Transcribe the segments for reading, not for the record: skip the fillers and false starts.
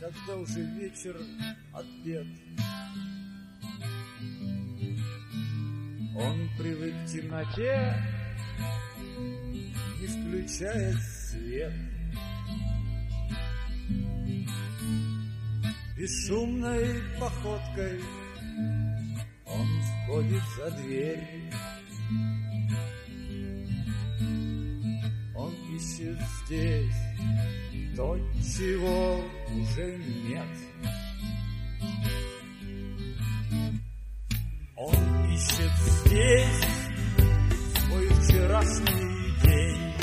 когда уже вечер отбед. Он привык к темноте, не включает свет. Бесшумной походкой он входит за дверь. Он ищет здесь то, чего уже нет. Он ищет здесь свой вчерашний день.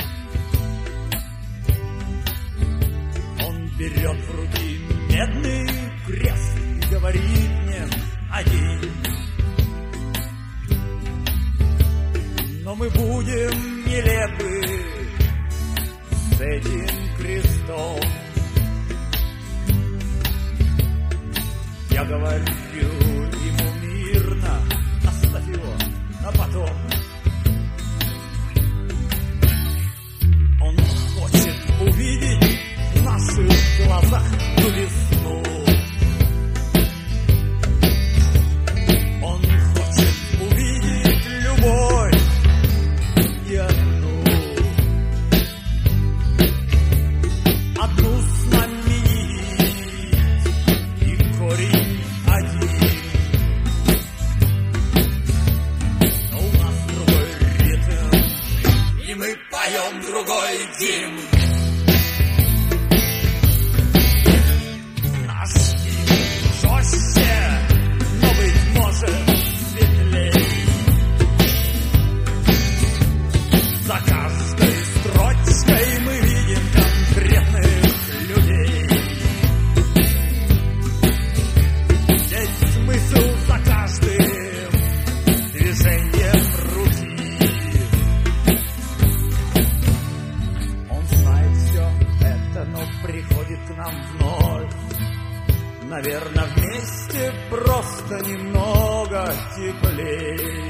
Он берет в руки медный крест и говорит мне один. Но мы будем нелепы с этим крестом. Я говорю ему мирно, оставь его на потом. Он хочет увидеть в наших глазах ту весну. Он хочет увидеть любовь и одну с нами и корень один. Но у нас другой ритм, и мы поем другой гимн. Наш гимн жестче, но, быть может, светлей. За каждой строчкой мы видим конкретных людей. Здесь смысл за каждым движением руки. Он знает все это, но приходит к нам вновь. Наверное, вместе просто немного теплей.